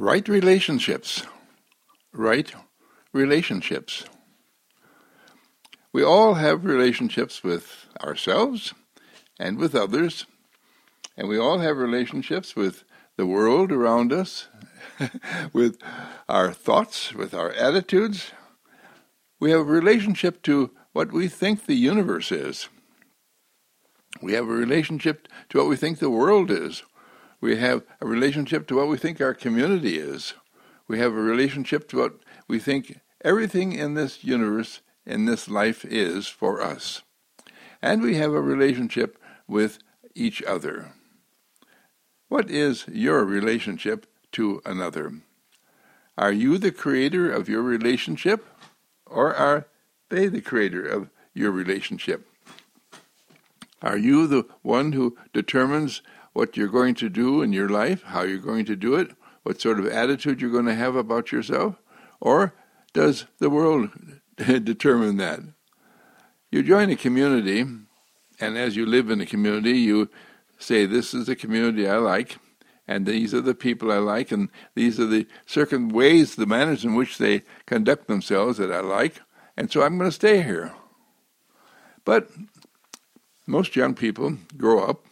Right relationships. Right relationships. We all have relationships with ourselves and with others, and we all have relationships with the world around us, with our thoughts, with our attitudes. We have a relationship to what we think the universe is. We have a relationship to what we think the world is. We have a relationship to what we think our community is. We have a relationship to what we think everything in this universe, in this life is for us. And we have a relationship with each other. What is your relationship to another? Are you the creator of your relationship, or are they the creator of your relationship? Are you the one who determines what you're going to do in your life, how you're going to do it, what sort of attitude you're going to have about yourself? Or does the world determine that? You join a community, and as you live in a community, you say, this is the community I like, and these are the people I like, and these are the certain ways, the manners in which they conduct themselves that I like, and so I'm going to stay here. But most young people grow up,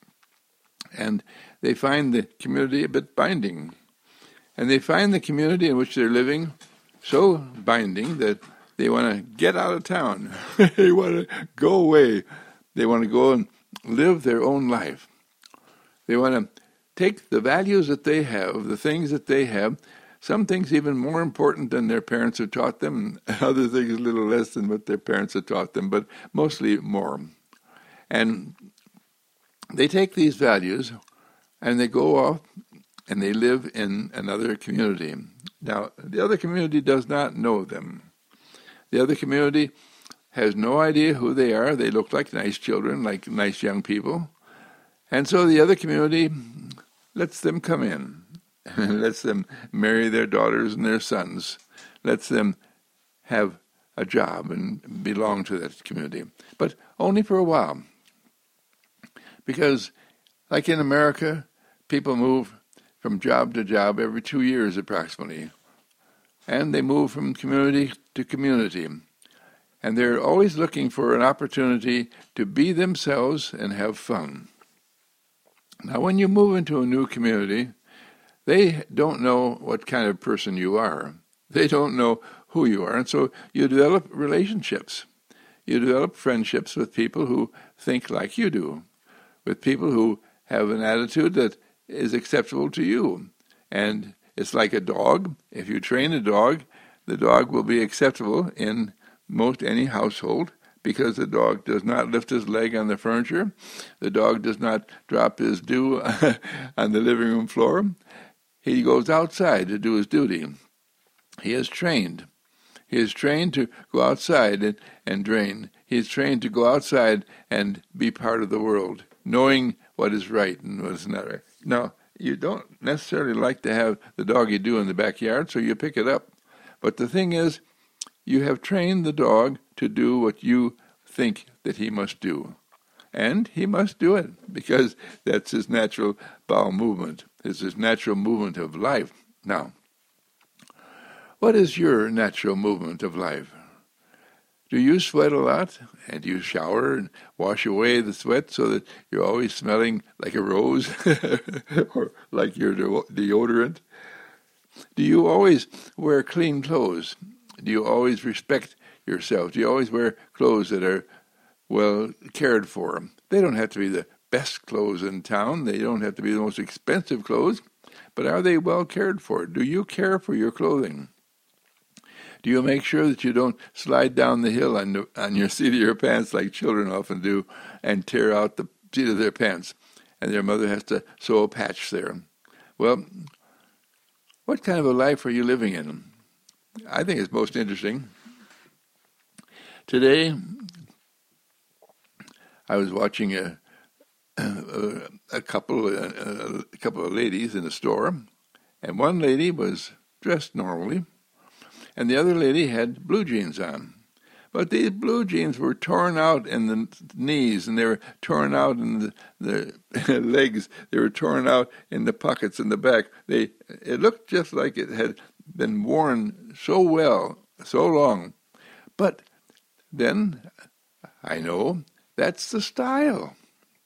and they find the community a bit binding. And they find the community in which they're living so binding that they want to get out of town. They want to go away. They want to go and live their own life. They want to take the values that they have, the things that they have, some things even more important than their parents have taught them, and other things a little less than what their parents have taught them, but mostly more. And they take these values and they go off and they live in another community. Now, the other community does not know them. The other community has no idea who they are. They look like nice children, like nice young people. And so the other community lets them come in, lets them marry their daughters and their sons, lets them have a job and belong to that community. But only for a while. Because, like in America, people move from job to job every 2 years approximately. And they move from community to community. And they're always looking for an opportunity to be themselves and have fun. Now, when you move into a new community, they don't know what kind of person you are. They don't know who you are. And so you develop relationships. You develop friendships with people who think like you do, with people who have an attitude that is acceptable to you. And it's like a dog. If you train a dog, the dog will be acceptable in most any household because the dog does not lift his leg on the furniture. The dog does not drop his dew on the living room floor. He goes outside to do his duty. He is trained. He is trained to go outside and drain. He is trained to go outside and be part of the world, knowing what is right and what is not right. Now, you don't necessarily like to have the doggy do in the backyard, so you pick it up. But the thing is, you have trained the dog to do what you think that he must do. And he must do it, because that's his natural bowel movement. It's his natural movement of life. Now, what is your natural movement of life? Do you sweat a lot? And do you shower and wash away the sweat so that you're always smelling like a rose or like your deodorant? Do you always wear clean clothes? Do you always respect yourself? Do you always wear clothes that are well cared for? They don't have to be the best clothes in town. They don't have to be the most expensive clothes. But are they well cared for? Do you care for your clothing? Do you make sure that you don't slide down the hill on your seat of your pants like children often do and tear out the seat of their pants and their mother has to sew a patch there? Well, what kind of a life are you living in? I think it's most interesting. Today, I was watching a couple of ladies in a store, and one lady was dressed normally, and the other lady had blue jeans on. But these blue jeans were torn out in the knees, and they were torn out in the legs. They were torn out in the pockets in the back. It looked just like it had been worn so well, so long. But then, I know, that's the style.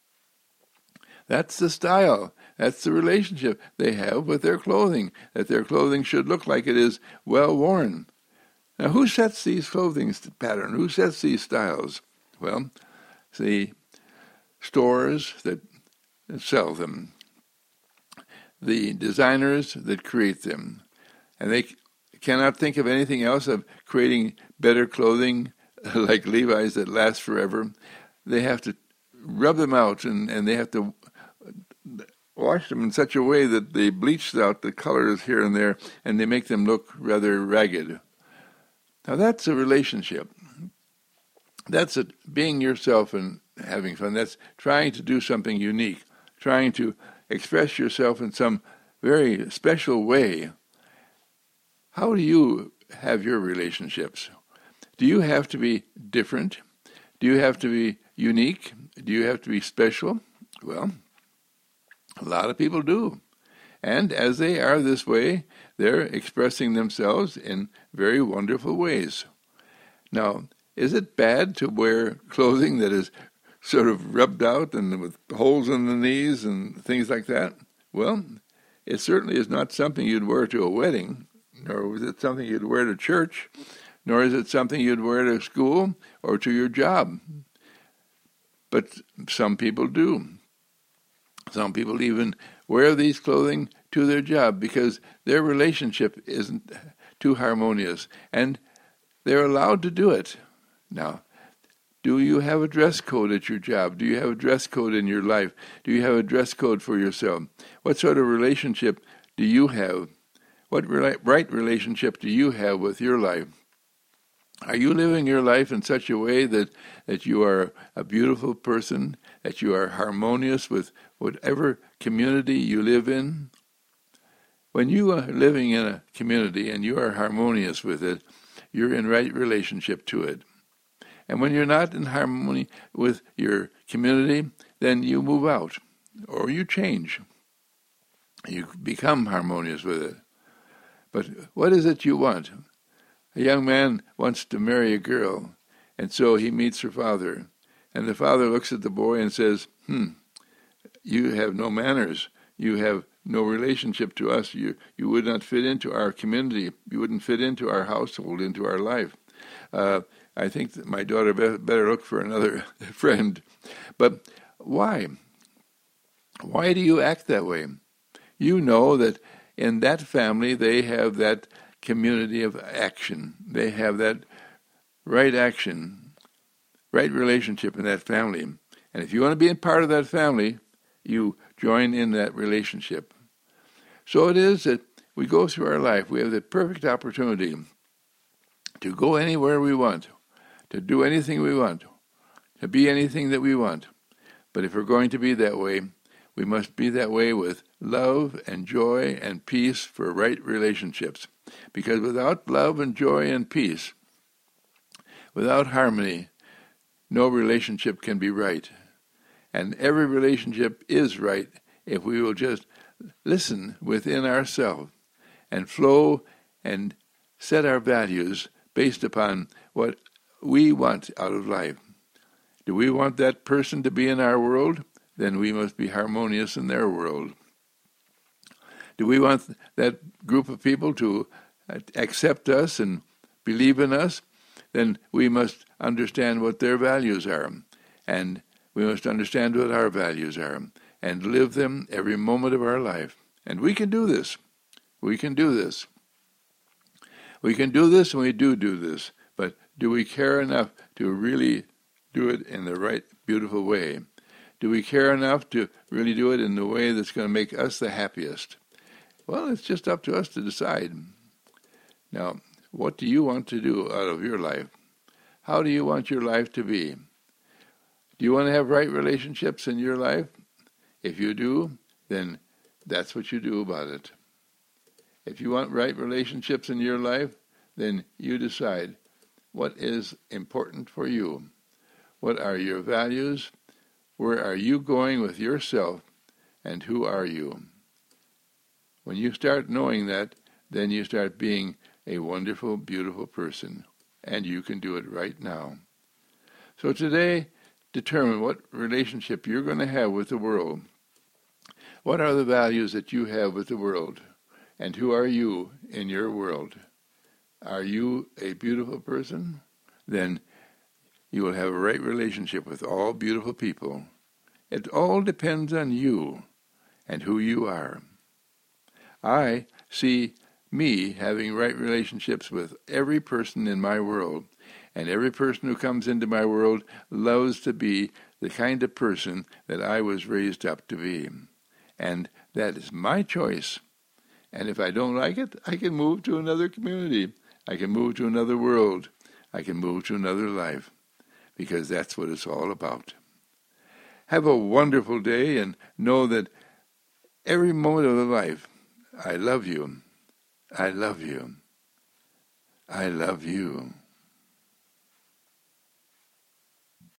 That's the style. That's the relationship they have with their clothing, that their clothing should look like it is well worn. Now, who sets these clothing patterns? Who sets these styles? Well, the stores that sell them, the designers that create them, and they cannot think of anything else of creating better clothing like Levi's that lasts forever. They have to rub them out, and they have to wash them in such a way that they bleach out the colors here and there, and they make them look rather ragged. Now that's a relationship. That's being yourself and having fun. That's trying to do something unique, trying to express yourself in some very special way. How do you have your relationships? Do you have to be different? Do you have to be unique? Do you have to be special? Well, a lot of people do. And as they are this way, they're expressing themselves in very wonderful ways. Now, is it bad to wear clothing that is sort of rubbed out and with holes in the knees and things like that? Well, it certainly is not something you'd wear to a wedding, nor is it something you'd wear to church, nor is it something you'd wear to school or to your job. But some people do. Some people even wear these clothing to their job because their relationship isn't too harmonious, and they're allowed to do it. Now, do you have a dress code at your job? Do you have a dress code in your life? Do you have a dress code for yourself? What sort of relationship do you have? What right relationship do you have with your life? Are you living your life in such a way that you are a beautiful person, that you are harmonious with whatever community you live in? When you are living in a community and you are harmonious with it, you're in right relationship to it. And when you're not in harmony with your community, then you move out or you change. You become harmonious with it. But what is it you want? A young man wants to marry a girl, and so he meets her father. And the father looks at the boy and says, you have no manners. You have no relationship to us. You would not fit into our community. You wouldn't fit into our household, into our life. I think that my daughter better look for another friend. But why? Why do you act that way? You know that in that family they have that community of action. They have that right action, right relationship in that family. And if you want to be a part of that family, you join in that relationship. So it is that we go through our life. We have the perfect opportunity to go anywhere we want, to do anything we want, to be anything that we want. But if we're going to be that way, we must be that way with love and joy and peace for right relationships. Because without love and joy and peace, without harmony, no relationship can be right. And every relationship is right if we will just listen within ourselves and flow and set our values based upon what we want out of life. Do we want that person to be in our world? Then we must be harmonious in their world. Do we want that group of people to accept us and believe in us? Then we must understand what their values are, and we must understand what our values are, and live them every moment of our life. And we can do this. We can do this. We can do this, and we do this. But do we care enough to really do it in the right, beautiful way? Do we care enough to really do it in the way that's going to make us the happiest? Well, it's just up to us to decide. Now, what do you want to do out of your life? How do you want your life to be? Do you want to have right relationships in your life? If you do, then that's what you do about it. If you want right relationships in your life, then you decide what is important for you. What are your values? Where are you going with yourself? And who are you? When you start knowing that, then you start being a wonderful, beautiful person. And you can do it right now. So today, determine what relationship you're going to have with the world. What are the values that you have with the world? And who are you in your world? Are you a beautiful person? Then you will have a right relationship with all beautiful people. It all depends on you and who you are. I see me having right relationships with every person in my world, and every person who comes into my world loves to be the kind of person that I was raised up to be. And that is my choice. And if I don't like it, I can move to another community. I can move to another world. I can move to another life, because that's what it's all about. Have a wonderful day, and know that every moment of the life, I love you. I love you. I love you.